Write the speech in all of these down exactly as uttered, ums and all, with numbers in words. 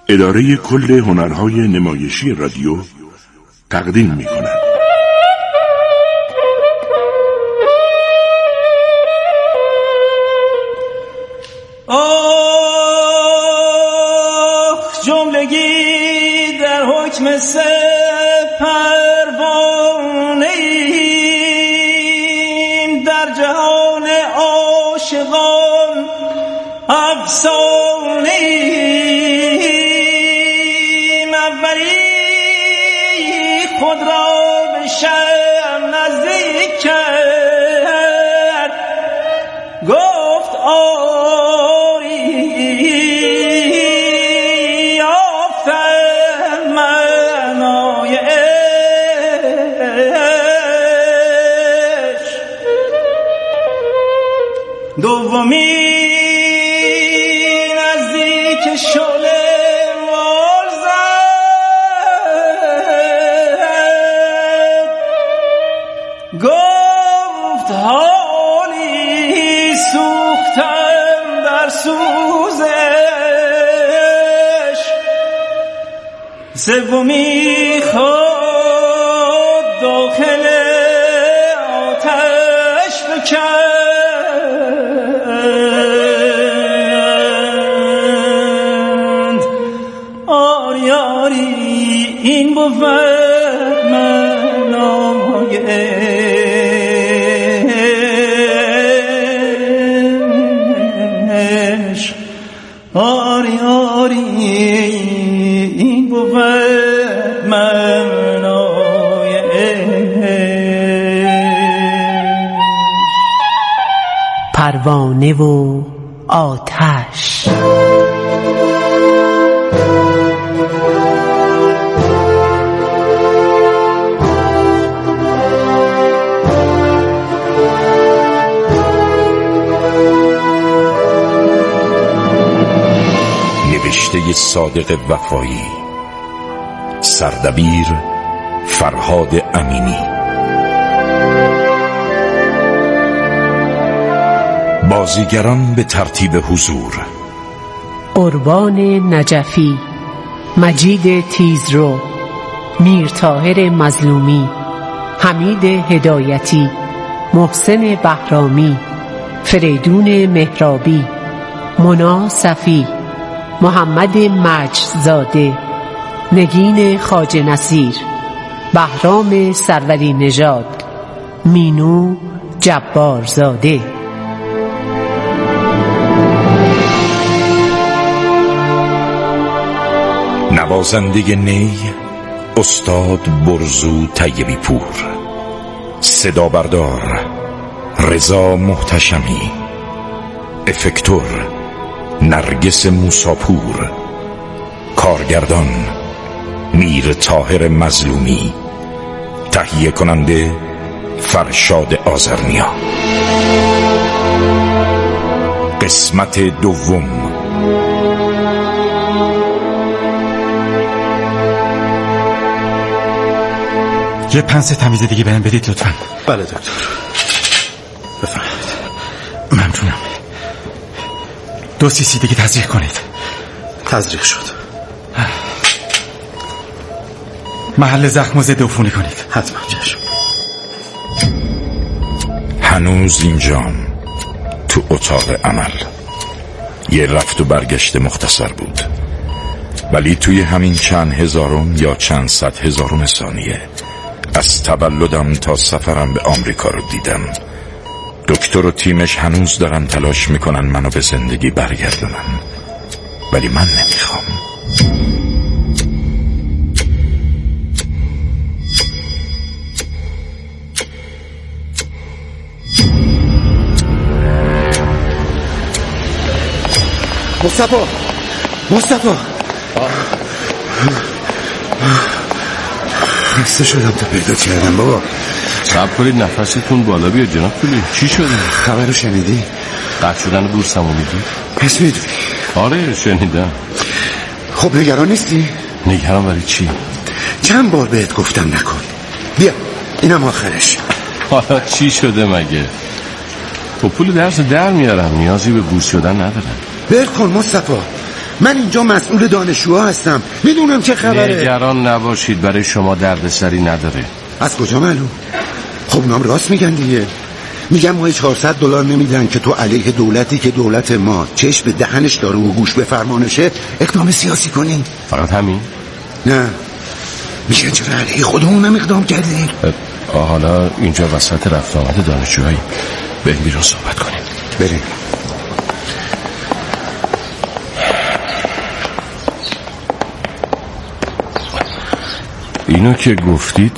اداره کل هنرهای نمایشی رادیو تقدیم می کند. آه جملگی در حکم سه پروانه ایم، در جهان عاشقان افسانه ایم. اولی خود را به شم نزدیک کرد، گفت آری یافتم معنای عشق. دومی نزدیک شعله مال زد، گفت حالی سوختم در سوزش. سومی خود داخل آتش بکرد، این بود معنای عشق. آری آری این بود معنای عشق. پروانه و آتش. نوشته صادق وفایی، سردبیر فرهاد امینی. بازیگران به ترتیب حضور: قربان نجفی، مجید تیزرو، میر طاهر مظلومی، حمید هدایتی، محسن بهرامی، فریدون مهرابی، منا صفی، محمد مجدزاده، نگین خواجه نصیر، بهرام سروری نژاد، مینو جبارزاده. نوازنده نی استاد برزو طیبی پور. صدا بردار رضا محتشمی. افکتور نرگس موساپور. کارگردان میر طاهر مظلومی. تهیه کننده فرشاد آذرنیا. قسمت دوم. یه پنس تمیز دیگه بهم بدید لطفاً. بله دکتر، بفرمایید. ممنونم. دو سیسی دیگه تزریق کنید. تزریق شد. محل زخم ضد عفونی کنید. حتما چشم. هنوز اینجام، تو اتاق عمل. یه رفت و برگشت مختصر بود، ولی توی همین چند هزارم یا چند صد هزارم ثانیه از تولدم تا سفرم به آمریکا رو دیدم. دکتر و تیمش هنوز دارن تلاش میکنن منو به زندگی برگردونن، ولی من نمیخوام. مصطفی مصطفی خسته شدم تا پیدا کردم بابا. صبر کنید نفستون بالا بیاد جناب پولی. چی شده؟ خبر رو شنیدی؟ قطع شدن بورسمو میگی؟ پس میدونی؟ آره شنیدم. خب نگران نیستی؟ نگران برای چی؟ چند بار بهت گفتم نکن. بیا اینم آخرش. حالا چی شده مگه؟ خب پول درس در میارم، نیازی به بورس شدن ندارم. ول کن مصطفی، من اینجا مسئول دانشجوها هستم، میدونم چه خبره. نگران نباشید، برای شما دردسری نداره. از کجا معلوم؟ خب اونام راست میگن دیگه. میگن ما چهارصد دلار نمیدن که تو علیه دولتی که دولت ما چشم به دهنش داره و گوش به فرمانشه اقدام سیاسی کنین. فقط همین؟ نه، میگن چرا علیه خودمونم اقدام کردی؟ حالا اینجا وسط رفت آمد دانشجوهایی، بریم بیرون صحبت کنیم. بریم. اینو که گفتید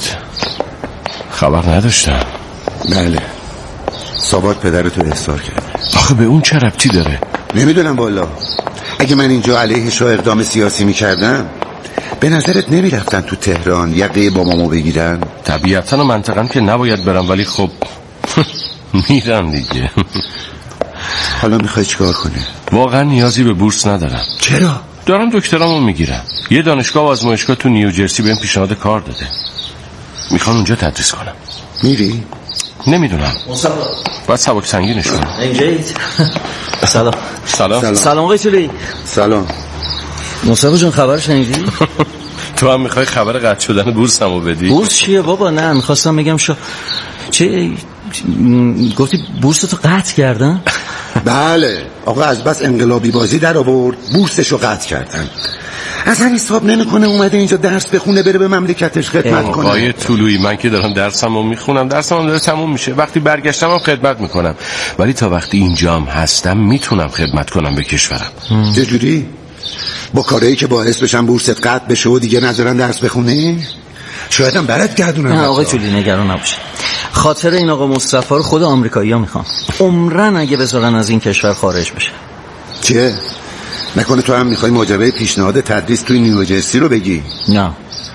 خبر نداشتم. بله، ثابت پدرتو احضار کرد. آخه به اون چه ربطی داره؟ نمیدونم والا. اگه من اینجا علیهش را اقدام سیاسی میکردم به نظرت نمیرفتن تو تهران یقه بابامو بگیرن؟ طبیعتا و منطقا که نباید برم، ولی خب میرم دیگه. حالا میخوای چیکار کنی؟ واقعا نیازی به بورس ندارم. چرا؟ دارم دکترامو میگیرم. یه دانشگاه و آزمایشگاه تو نیوجرسی بهم پیشنهاد کار داده، میخوام اونجا تدریس کنم. میری؟ نمیدونم، باید سبک سنگینش کنم. اینجایید؟ سلام. سلام. سلام. سلام آقای طلویی. سلام. مصطفی جون خبر شنیدی؟ تو هم میخوای خبر قطع شدن بورسمو بدی؟ بورس چیه بابا؟ نه میخواستم بگم شو چه گفتی بورس تو قطع کردن؟ بله آقا، از بس انقلابی بازی در آورد بورسشو قطع کردن. اصلا حساب نمیکنه اومده اینجا درس بخونه بره به مملکتش خدمت کنه. آقای طلویی، من که دارم درسمو میخونم، درسمو داره تموم میشه، وقتی برگشتم هم خدمت میکنم، ولی تا وقتی اینجام هستم میتونم خدمت کنم به کشورم. چه جوری؟ با کارهایی که باعث بشن بورست قطع بشه و دیگه ندارن درس بخونی؟ شاید هم برات گردونن. نه آقای طلویی نگران نباشه، خاطر این آقا مصطفی رو خود آمریکایی‌ها میخوان، عمرن اگه بذارن از این کشور خارج بشه. چه؟ نکنه تو هم میخوای ماجرای پیشنهاد تدریس توی نیوجرسی رو بگی؟ نه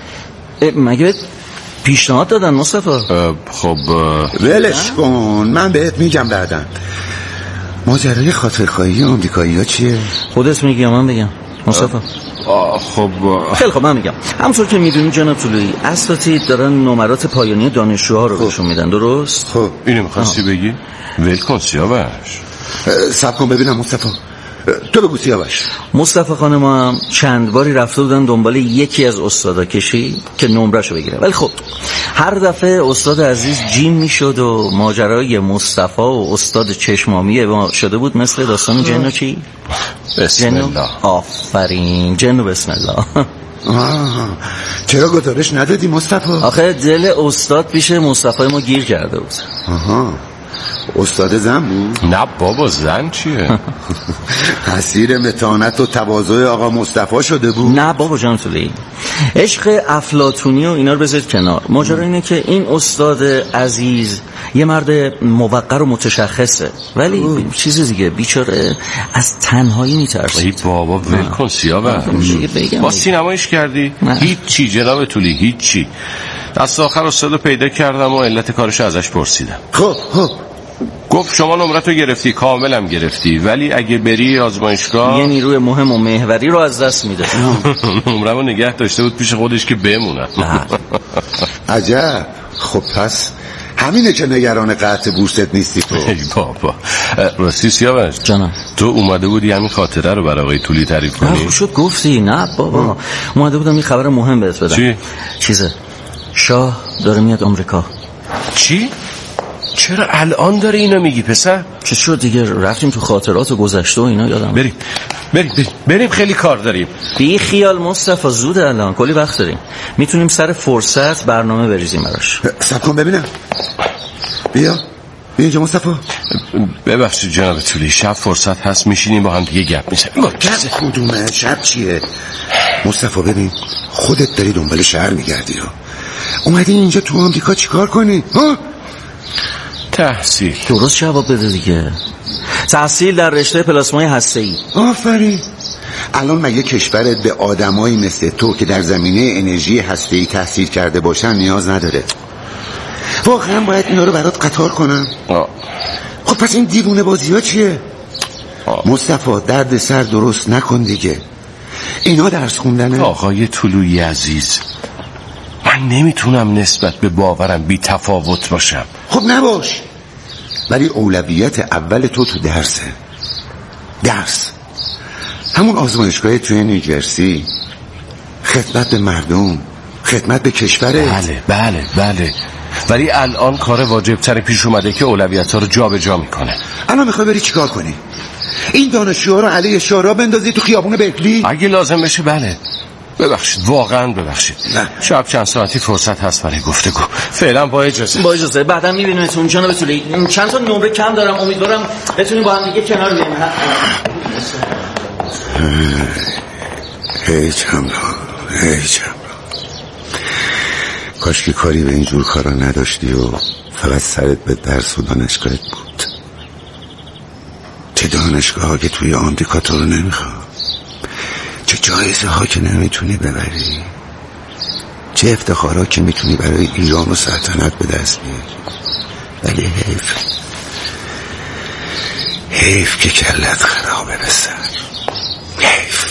مگه پیشنهاد دادن مصطفی؟ خب ولش کن، من بهت میگم بعدن. ماجرای خاطرخواهی آمریکایی‌ها چیه؟ خودت میگی یا من بگم مصطفی؟ خب خیلی خب من میگم. همونطور که میدونی جناب طلویی، اساتید دارن نمرات پایانی دانشجوها رو بهشون میدن، درست؟ خب اینو می‌خواستی بگی؟ ول کن سیاوش. صبر کن ببینم مصطفی، تو بگو سیاوش. مصطفی خانم هم چند باری رفته بودن دنبال یکی از استادا کشی که نمرهشو بگیره، ولی خب هر دفعه استاد عزیز جیم میشد و ماجرای مصطفی و استاد چشمامی ما شده بود مثل داستان جنو چی؟ بسم جنو؟ الله. آفرین جنو بسم الله. آه. چرا گزارش ندادی مصطفی؟ آخه دل استاد پیش مصطفی ما گیر کرده بود. آها، استاد زن بود؟ نه بابا، زن چیه؟ اسیر متانت و تواضع آقا مصطفی شده بود؟ نه بابا جان طلویی، عشق افلاطونی و اینا رو بذارید کنار. ماجرا اینه که این استاد عزیز یه مرد موقر و متشخصه، ولی اوه. چیز دیگه بیچاره از تنهایی میترسه. ای بابا ول کن سیاوش. با سینمایش کردی؟ هیچ چی جناب طلویی، هیچ چی. دست آخر استاد رو پیدا کردم و علت کارش ازش پرسیدم. خب خب گفت شما نمرتو گرفتی، کاملم گرفتی، ولی اگه بری آزمایشگاه یه نیروی مهم و محوری رو از دست میده. نمرمو نگه داشته بود پیش خودش که بمونه. عجب. خب پس همینه که نگران قطع بورست نیستی تو. ای بابا راستی سیاوش جانم، تو اومده بودی همین خاطره رو برای آقای طلویی تعریف کنی؟ نه شد گفتی. نه بابا، اومده بودم یه خبر مهم بهت بدم. چی؟ چیزه شاه داره میاد آمریکا. چی؟ چرا الان داره اینو میگی پسر؟ چه شد دیگه؟ رفتیم تو خاطرات و گذشته و اینا یادم. بریم بریم بریم بریم خیلی کار داریم. بی خیال مصطفی، زوده الان، کلی وقت داریم، میتونیم سر فرصت برنامه بریزیم براش. صبر کن ببینم. بیا بیا اینجا مصطفی. ببخشید جناب طلویی، شب فرصت هست میشینیم با هم دیگه گپ میزنیم. گپ کدومه؟ شب چیه؟ مصطفی ببین، خودت داری دنبال شهر میگردی ها. اومدی اینجا تو آمریکا چیکار کنی؟ ها؟ تحصیل. درست جواب بده دیگه. تحصیل در رشته پلاسمای هسته‌ای. آفرین. الان مگه کشورت به آدمایی مثل تو که در زمینه انرژی هسته‌ای تحصیل کرده باشن نیاز نداره؟ واقعا باید اینا رو برات قطار کنم؟ آه. خب پس این دیوونه بازی ها چیه؟ مصطفی درد سر درست نکن دیگه. اینا درس خوندنه. آقای طلویی عزیز، من نمیتونم نسبت به باورم بی تفاوت باشم. خب نباش، ولی اولویت اول تو تو درسه. درس همون آزمایشگاه توی نیوجرسی، خدمت به مردم، خدمت به کشور. بله بله بله، ولی الان کار واجبتر پیش اومده که اولویت‌ها رو جا به جا میکنه. الان میخوای بری چیکار کنی؟ این دانشجوها رو علیه شورا بندازی تو خیابون برکلی؟ اگه لازم بشه بله. ببخشید، واقعا ببخشید. نه. شب چند ساعتی فرصت هست برای گفتگو. فعلا با اجازه. با اجازه. بعدا میبینیمتون جناب طولی. چند تا نمره کم دارم، امیدوارم بتونیم با هم دیگه کنار بیایم. هیچ همراه هیچ همراه کاش که کاری به اینجور کارا نداشتی و فقط سرت به درس و دانشگاهت بود. چه دانشگاه ها که توی آمریکا تو رو نمیخواد، چه جایزه ها که نمیتونی ببری، چه افتخارات که میتونی برای ایران و سلطنت به دست بیاری. ولی حیف حیف که کلت خرابه به سر. حیف.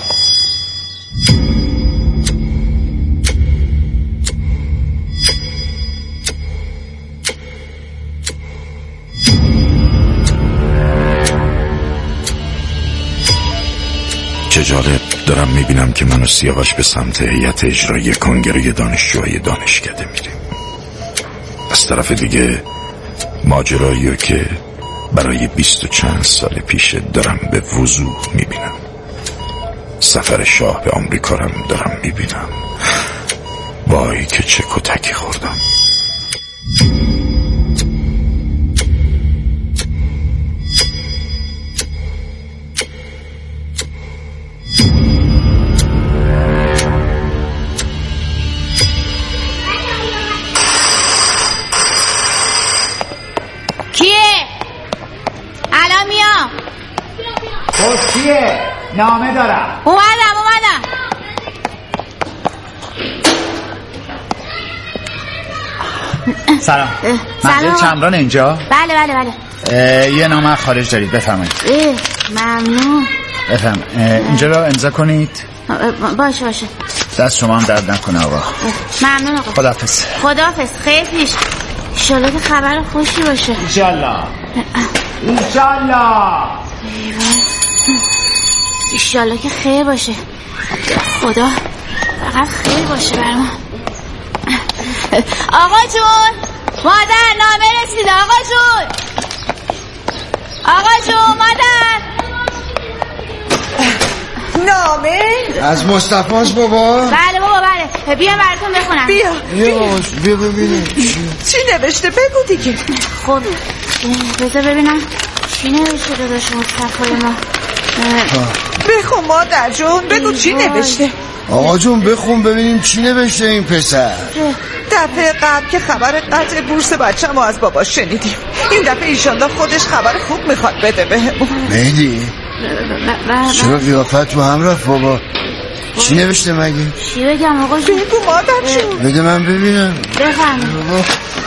چه جالب، دارم میبینم که من و سیاوش به سمت هیئت اجرایی کنگره دانشجوهای دانشکده میریم. از طرف دیگه ماجرایی که برای بیست و چند سال پیش دارم به وضوح میبینم. سفر شاه به آمریکا رم دارم میبینم. وای که چه کتکی خوردم. نامه دارم. اومدم اومدم. سلام. مهدی چمران اینجا؟ بله بله بله. یه نامه خارج دارید، بفرمایید. ممنون. بفرم. اینجا رو امضا کنید. باشه باشه. دست شما هم درد نکنه آقا. ممنون آقا. خداحافظ. خداحافظ. خیلی پیش. انشالله که خبر خوشی باشه. انشالله انشالله انشالله که خیر باشه. خدا فقط خیر باشه برام. آقا جون، مادر نامه رسیده. آقا جون آقا جون مادر نامه از مصطفاست بابا. بله بابا بله، بیا براتون بخونم. بیا بیا بیا ببینیم چی نوشته، بگو دیگه. خب بذار ببینم چی نوشته داداش مصطفای ما. بخون مادر جون، بگو چی نوشته. آقا جون بخون ببینیم چی نوشته این پسر. دفعه قبل که خبر قطع بورس بچه ما از بابا شنیدیم، این دفعه ایشالله خودش خبر خوب میخواد بده بهمون. مهدی چرا قیافت تو هم رفت بابا؟ چی نوشته مگه؟ چی بگم آقا جون؟ بگو مادر جون. بده من ببینم. بفرمایید.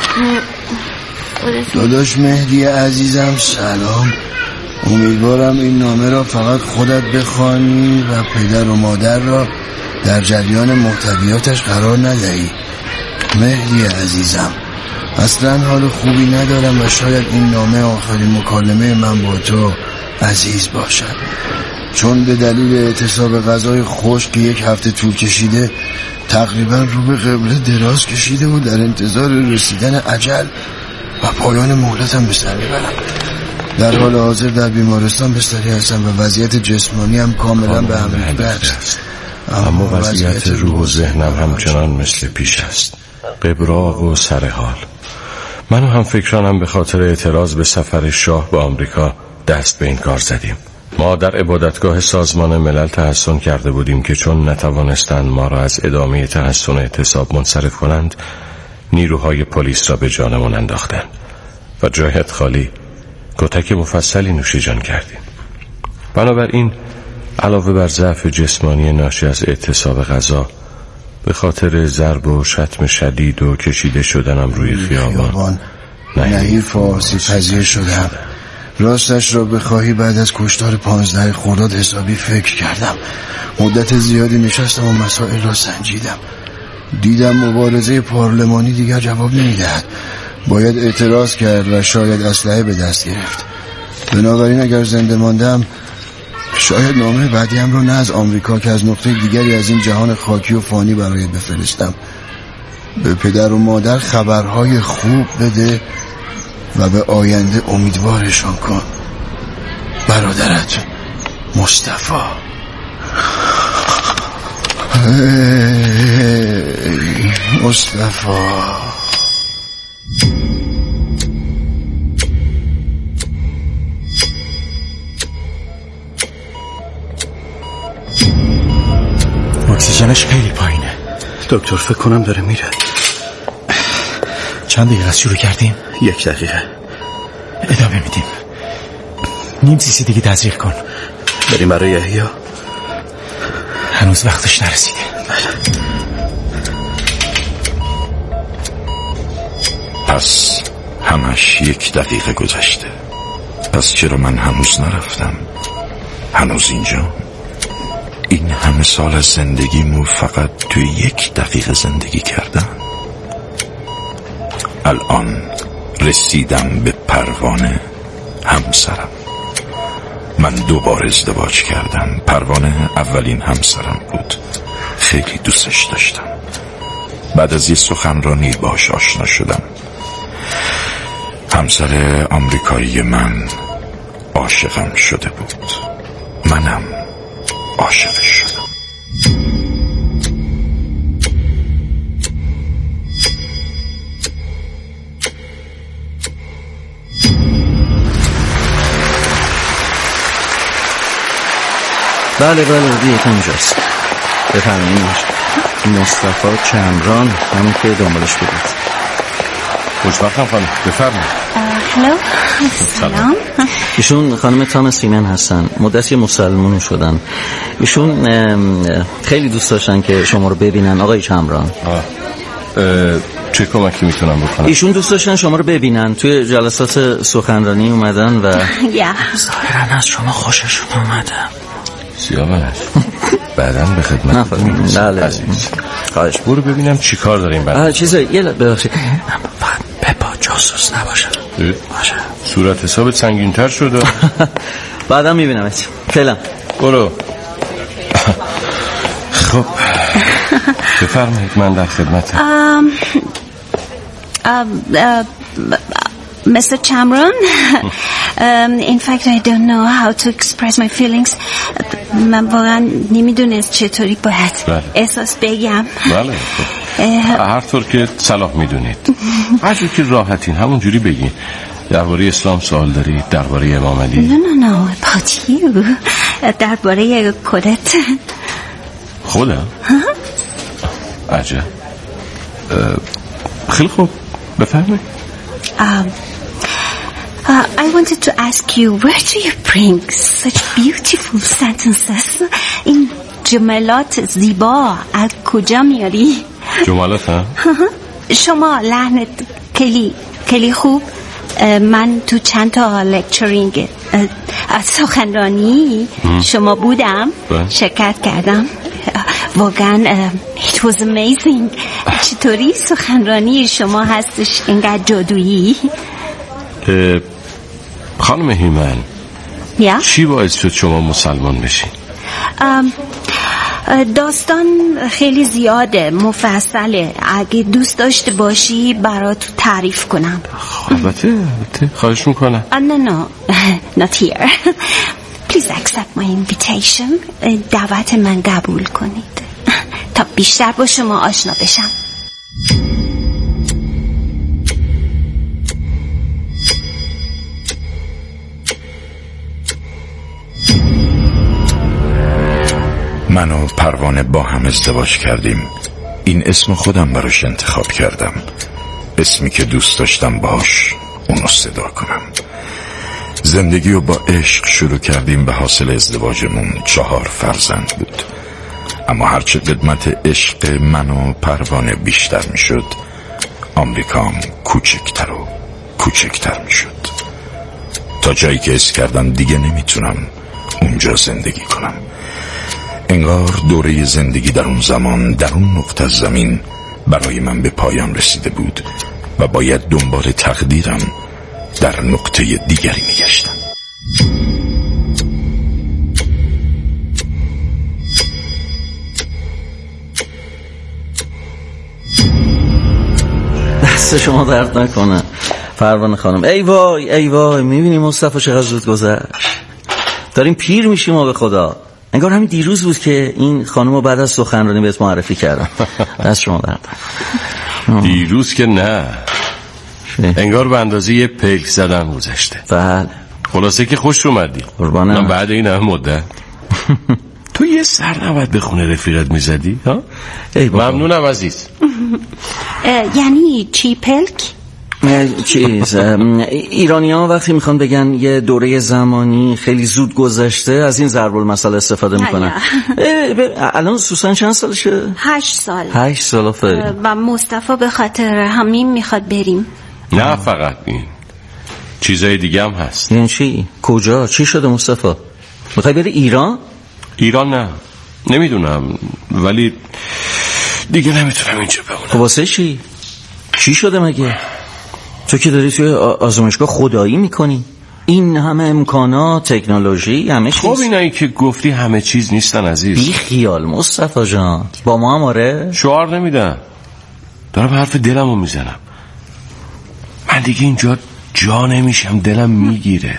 داداش مهدی عزیزم سلام. امیدوارم این نامه را فقط خودت بخوانی و پدر و مادر را در جریان محتویاتش قرار ندهی. مهدی عزیزم اصلا حال خوبی ندارم و شاید این نامه آخرین مکالمه من با تو عزیز باشد، چون به دلیل اعتصاب غذای خشک یک هفته طول کشیده تقریبا رو به قبله دراز کشیده و در انتظار رسیدن اجل و پایان مهلتم به سر میبرم. در حال حاضر در بیمارستان بستری هستم و وضعیت جسمانی هم کاملا به هم ریخته است، اما وضعیت روح و ذهنم همچنان مثل پیش است، قبراق و سرحال. من و هم فکرانم به خاطر اعتراض به سفر شاه به آمریکا دست به این کار زدیم. ما در عبادتگاه سازمان ملل تحصن کرده بودیم که چون نتوانستند ما را از ادامه تحصن اعتصاب منصرف کنند، نیروهای پلیس را به جانمان انداختند و جایت خالی کتک مفصلی نوش جان کردیم. بنابراین علاوه بر ضعف جسمانی ناشی از اعتصاب غذا، به خاطر ضرب و شتم شدید و کشیده شدنم روی خیابان نحیف و آسیب پذیر شدم. راستش را بخواهی بعد از کشتار پانزده خرداد حسابی فکر کردم. مدت زیادی نشستم و مسائل را سنجیدم. دیدم مبارزه پارلمانی دیگر جواب نمیدهد، باید اعتراض کرد و شاید اسلحه به دست گرفت. بنابراین اگر زنده ماندم شاید نامه بعدیم رو نه از آمریکا که از نقطه دیگری از این جهان خاکی و فانی برای بفرستم. به پدر و مادر خبرهای خوب بده و به آینده امیدوارشان کن. برادرت مصطفی. مصطفی. اکسیژنش خیلی پایینه. دکتر فکر کنم داره میره. چند دقیقه از شروع کردیم؟ یک دقیقه. ادامه میدیم. نیم سیسی دیگه تزریق کن. بریم برای احیا. هنوز وقتش نرسیده. پس همش یک دقیقه گذشته. پس چرا من هنوز نرفتم؟ هنوز اینجا؟ این همه سال از زندگیمو فقط توی یک دقیقه زندگی کردم. الان رسیدم به پروانه همسرم. من دوبار ازدواج کردم. پروانه اولین همسرم بود. خیلی دوستش داشتم. بعد از یه سخنرانی باش آشنا شدم. همسر آمریکایی من عاشقم شده بود. منم عاشقش شدم. بله بله دیگه اینجاست. بفرمایید. مصطفی چمران، همون که دنبالش بودید. خوشبختم خانم. بفرمایید. هلو. سلام. ایشون خانم تام سیمن هستن. مدتی مسلمون شدن. ایشون خیلی دوست داشتن که شما رو ببینن آقای چمران. چه کمکی میتونم بکنم؟ ایشون دوست داشتن شما رو ببینن. توی جلسات سخنرانی اومدن و ظاهرا از شما خوششون اومده. سیاوش بعداً به خدمت. بله خواهش. برو ببینم چی کار داریم بعد. چیزه یه لحظه ببخشید. فقط بپا جاسوس نباشه. باشه. صورت حسابت سنگین‌تر شده. بعداً میبینمت. فعلا برو. خب بفرمایید من در خدمتم. ام Mister Chamron, um, in fact I don't know how to express my feelings. من واقعا نمیدونست چطوری باید احساس بگم. بله هر طور که صلاح میدونید. هر جور که راحتین همون جوری بگین. درباره اسلام سوال دارید؟ درباره امام علی؟ No no no about you. درباره خودت. خودم؟ عجب. خیلی خوب بفرمایید. Um, uh, I wanted to ask you, where do you bring such beautiful sentences? این جملات زیبا از کجا میاری؟ جملات ها؟ شما لحنت خیلی خیلی خوب. من تو چند تا لکچرینگ سخنرانی شما بودم، شرکت کردم. واقعا it was amazing. چطوری سخنرانی شما هستش اینقدر جادویی؟ خانم هیمن yeah? چی باعث شد شما مسلمان بشین؟ داستان خیلی زیاده، مفصله. اگه دوست داشته باشی برات تعریف کنم. البته البته خواهش میکنم. no no not here. Please accept my invitation. دعوت من قبول کنید تا بیشتر با شما آشنا بشم. من و پروانه با هم ازدواج کردیم. این اسم خودم براش انتخاب کردم. اسمی که دوست داشتم باش اونو صدا کنم. زندگی رو با عشق شروع کردیم. به حاصل ازدواجمون چهار فرزند بود. اما هرچه قدمت عشق من و پروانه بیشتر می شد، آمریکام کوچکتر و کوچکتر می شد، تا جایی که حس کردم دیگه نمیتونم اونجا زندگی کنم. انگار دوره زندگی در اون زمان در اون نقطه از زمین برای من به پایان رسیده بود و باید دنبال تقدیرم در نقطه دیگری میگشتم. دست شما درد نکنه پروانه خانم. ای وای ای وای، میبینی مصطفی چقدر زود گذشت. داریم پیر میشیم ما به خدا. انگار همین دیروز بود که این خانمو بعد از سخنرانی بهت معرفی کردم. دست شما درد. دیروز که نه، انگار به اندازه یه پیک زدن گذشته. بله. خلاصه که خوش اومدی. قربانم. من بعد این همه مدت تو یه سر نباید به خونه رفیقت میزدی ها؟ ممنونم عزیز. یعنی چی پلک؟ چیز ایرانی ها وقتی میخوان بگن یه دوره زمانی خیلی زود گذشته از این ضرب المثل استفاده میکنن. الان سوسن چند سالشه؟ هشت سال. هشت سال آفرین. و مصطفی به خاطر همین میخواد بریم. نه فقط این، چیزای دیگه هم هست. یعنی چی؟ کجا؟ چی شده مصطفی؟ میخوای بری ایران؟ ایران نه، نمیدونم، ولی دیگه نمیتونم اینجا بمونم. خب واسه چی؟ چی شده مگه؟ تو که داری توی آزمایشگاه خدایی میکنی؟ این همه امکانات، تکنولوژی، همه چیز. خب اینایی که گفتی همه چیز نیستن عزیز. بی خیال مصطفی جان، با ما هم آره؟ شعار نمیدم، دارم حرف دلمو میزنم. من دیگه اینجا جا نمیشم، دلم میگیره.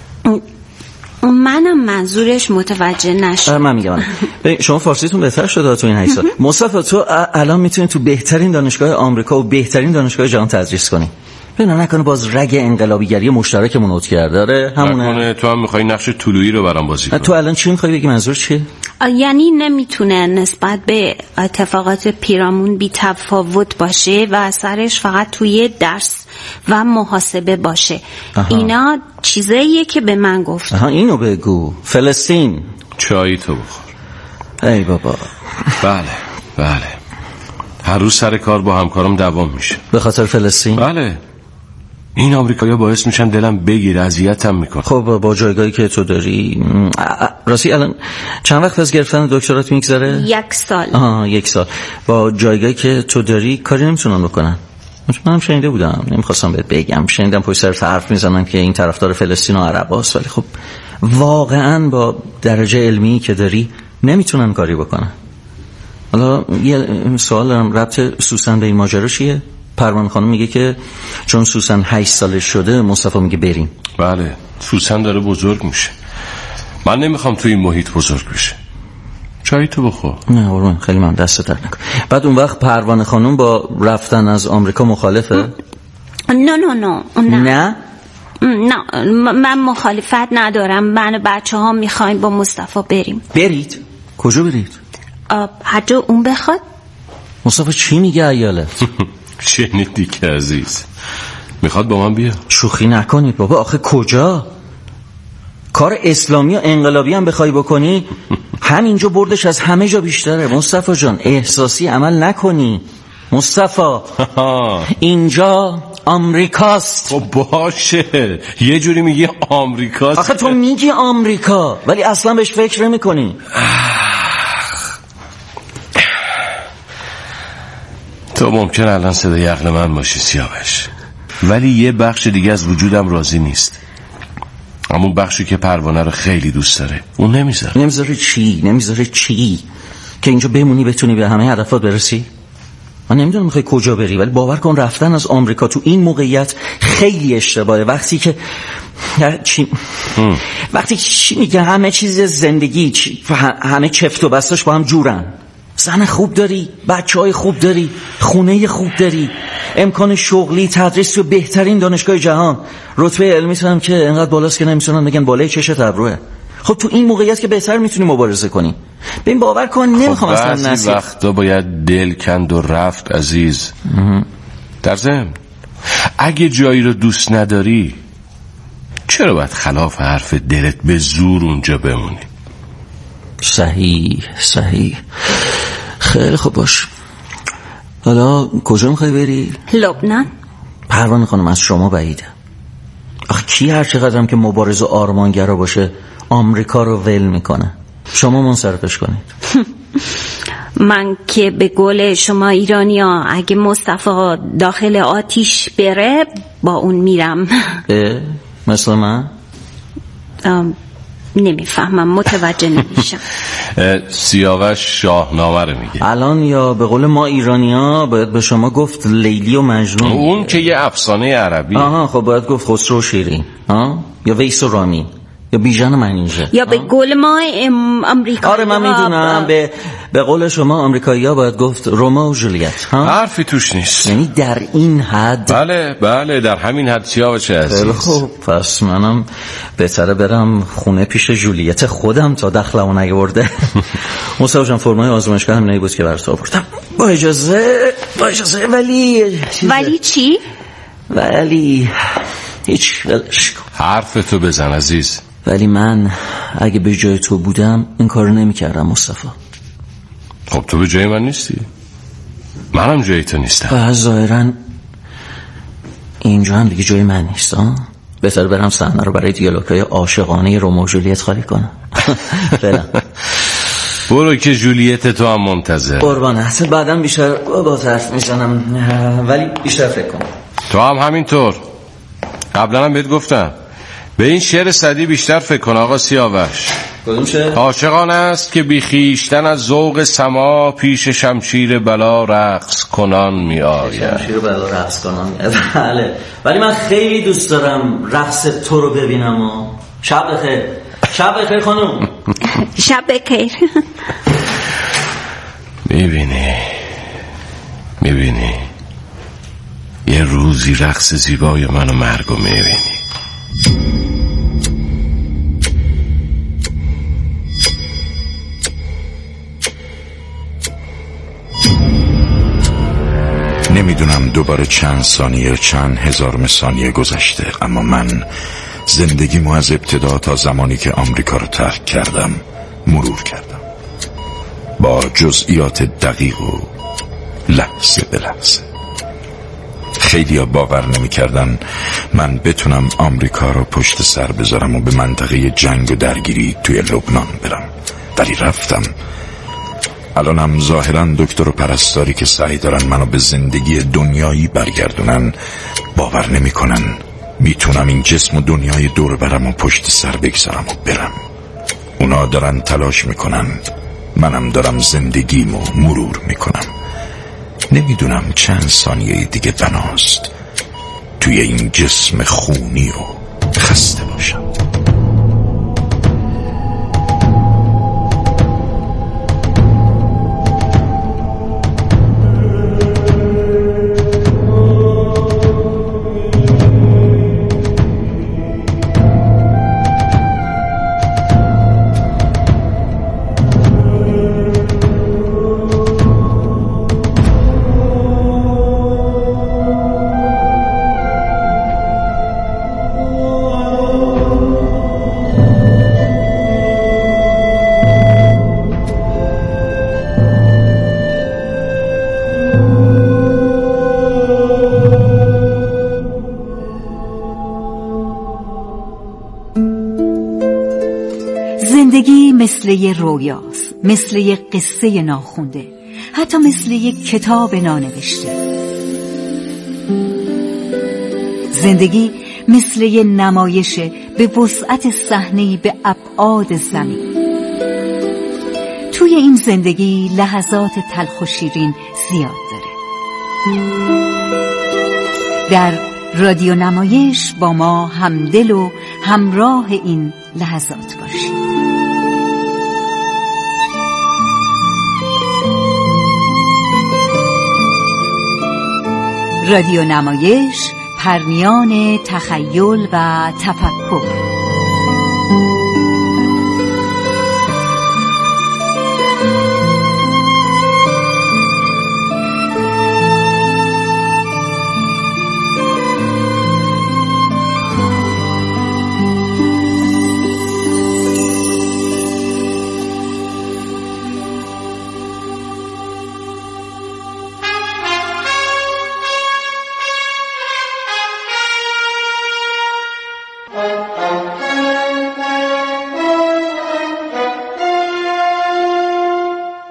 منم منظورش متوجه نشد. من میگم شما فارسیتون بهتر شده تو این هشت سال. مصطفی تو الان میتونی تو بهترین دانشگاه آمریکا و بهترین دانشگاه جهان تدریس کنی. ببین نکنه باز رگ انقلابیگری مشترکمون اوت کرده. آره همونه. نکنه تو هم میخوای نقش طلوعی رو برام بازی کنی. تو الان چی میخوای بگی؟ منظور چیه؟ یعنی نمیتونه نسبت به اتفاقات پیرامون بی تفاوت باشه و اثرش فقط توی درس و محاسبه باشه. آها. اینا چیزاییه که به من گفت. آها اینو بگو. فلسطین چایی تو بخور. ای بابا. بله بله، هر روز سر کار با همکارم دوام میشه. به خاطر فلسطین؟ بله. این آمریکایی‌ها باعث میشن دلم بگیره، اذیتم میکنه. خب با جایگاهی که تو داری، راستی الان چند وقت از گرفتن دکترات میگذره؟ یک سال. آها یک سال. با جایگاهی که تو داری کاری نمیتونن بکنن. منم شنیده بودم، نمیخواستم بهت بگم، شنیدم پشت سر حرف میزنن که این طرفدار فلسطین و عرباست، ولی خب واقعا با درجه علمی که داری نمیتونن کاری بکنن. حالا یه سوال دارم، ربط سوسن به این ماجرا چیه؟ پروانه خانم میگه که چون سوسن هشت سالش شده مصطفی میگه بریم. بله، سوسن داره بزرگ میشه، من نمیخوام تو این محیط بزرگ بشه. چایی تو بخور. نه قربان، خیلی من دست درد نکن. بعد اون وقت پروانه خانم با رفتن از آمریکا مخالفه؟ نه نه نه نه نه من مخالفت ندارم. من و بچه ها میخوایم با مصطفی بریم. برید؟ کجا برید؟ هر جا اون بخواد. مصطفی چی میگه ایالت؟ شنیدی که عزیز میخواد با من بیا. شوخی نکنید بابا، آخه کجا؟ کار اسلامی و انقلابی هم بخوای بکنی همینجا بردش از همه جا بیشتره. مصطفی جان احساسی عمل نکنی. مصطفی اینجا آمریکاست. خب باشه، یه جوری میگی آمریکاست. آخه تو میگی آمریکا ولی اصلا بهش فکر نمی کنی. تو ممکن الان صدای عقل من باشی سیاوش، ولی یه بخش دیگه از وجودم راضی نیست. همون بخشی که پروانه رو خیلی دوست داره اون نمیذاره. نمیذاره چی؟ نمیذاره چی؟ که اینجا بمونی بتونی به همه هدفات برسی؟ من نمیدونم میخوای کجا بری، ولی باور کن رفتن از آمریکا تو این موقعیت خیلی اشتباهه. وقتی که چی ام. وقتی چی میگه همه چیز زندگی چی... همه چفت و بستاش با هم جورن. زن خوب داری، بچه های خوب داری، خونه خوب داری، امکان شغلی، تدریس تو بهترین دانشگاه جهان، رتبه علمی هم که انقدر بالاست که نمیتونن بگن بالای چشت ابروه. خب تو این موقعیت که بهتر میتونی مبارزه کنی. ببین باور کن نمیخوام خب اصلا بعضی وقتا باید دل کند و رفت عزیز. در ضمن اگه جایی رو دوست نداری چرا باید خلاف حرف دلت به زور اونجا بمونی؟ صحیح صحیح. خیلی خوب باش. حالا کجا میخوای بری؟ لبنان. پروانه خانم از شما بعیده. آخه کی هر چقدرم که مبارز و آرمانگرا باشه آمریکا رو ول میکنه؟ شما منصرفش کنید. من که به قول شما ایرانی ها اگه مصطفی داخل آتیش بره با اون میرم. مثل من؟ نمیفهمم، متوجه نمیشم. سیاوش شاهنامه رو میگه. الان یا به قول ما ایرانی‌ها باید به شما گفت لیلی و مجنون. اون که یه افسانه عربی. آها خب باید گفت خسرو و شیرین، ها، یا ویس و رامین، یا بیژن و منیژه، یا به قول ما آمریکا. آره من میدونم، به به قول شما آمریکایی‌ها باید گفت رومئو و جولیت. ها حرفی توش نیست. یعنی در این حد. بله بله در همین حد. سیاوش عزیز خب پس منم بهتره برم خونه پیش جولیت خودم تا دخلمو نگورده. مصطفی جان فرمای آزمایشگاه هم بود که برات آوردم. با اجازه با اجازه ولی ولی چی؟ ولی هیچ ولش کن. حرفتو بزن عزیز. ولی من اگه به جای تو بودم این کارو نمی‌کردم مصطفی. خب تو به جای من نیستی، منم جای تو نیستم. و ظاهراً اینجا هم دیگه جای من نیست. ها بهتر برم صحنه رو برای دیالوگ‌های عاشقانه رومئو و جولیت خالی کنم. برم. برو که جولیت تو هم منتظر. قربانت. بعدم بیشتر با طرف میزنم، ولی بیشتر فکر کنم. تو هم همینطور. قبلا هم بهت گفتم به این شعر سعدی بیشتر فکر کن آقا سیاوش. کدوم شعر؟ عاشقانه است که بی خویشتن از ذوق سما پیش شمشیر بلا رقص کنان می آید. شمشیر بلا رقص کنان می آید. بله. ولی من خیلی دوست دارم رقص تو رو ببینم. و شب بخیر. شب بخیر خانم. شب بخیر. میبینی میبینی یه روزی رقص زیبای من و مرگو میبینی. نمیدونم دوباره چند ثانیه چند هزار ثانیه گذشته، اما من زندگیمو از ابتدا تا زمانی که آمریکا رو ترک کردم مرور کردم، با جزئیات دقیق و لحظه به لحظه. خیلی ها باور نمی کردن من بتونم آمریکا رو پشت سر بذارم و به منطقه جنگ و درگیری توی لبنان برم، ولی رفتم. الانم ظاهرا دکتر و پرستاری که سعی دارن منو به زندگی دنیایی برگردونن باور نمی کنن میتونم این جسم و دنیای دور برم و پشت سر بگذارم و برم. اونا دارن تلاش میکنن، منم دارم زندگیمو مرور میکنم. نمیدونم چند ثانیه دیگه بناست توی این جسم خونی و خسته باشم. زندگی مثل یه رویاست، مثل یه قصه ناخونده، حتی مثل یه کتاب نانوشته. زندگی مثل یه نمایش به وسعت صحنه‌ای به ابعاد زمین. توی این زندگی لحظات تلخ و شیرین زیاد داره. در رادیو نمایش با ما همدل و همراه این لحظات باشید. رادیو نمایش، پرمیان تخیل و تفکر.